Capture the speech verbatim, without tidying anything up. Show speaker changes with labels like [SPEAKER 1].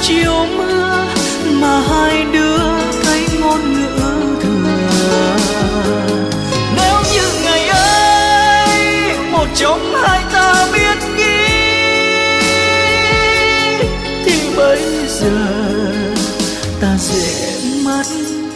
[SPEAKER 1] chiều mưa mà hai đứa thấy ngôn ngữ thừa. Nếu như ngày ấy một trong hai ta biết nghĩ thì bây giờ ta dễ mất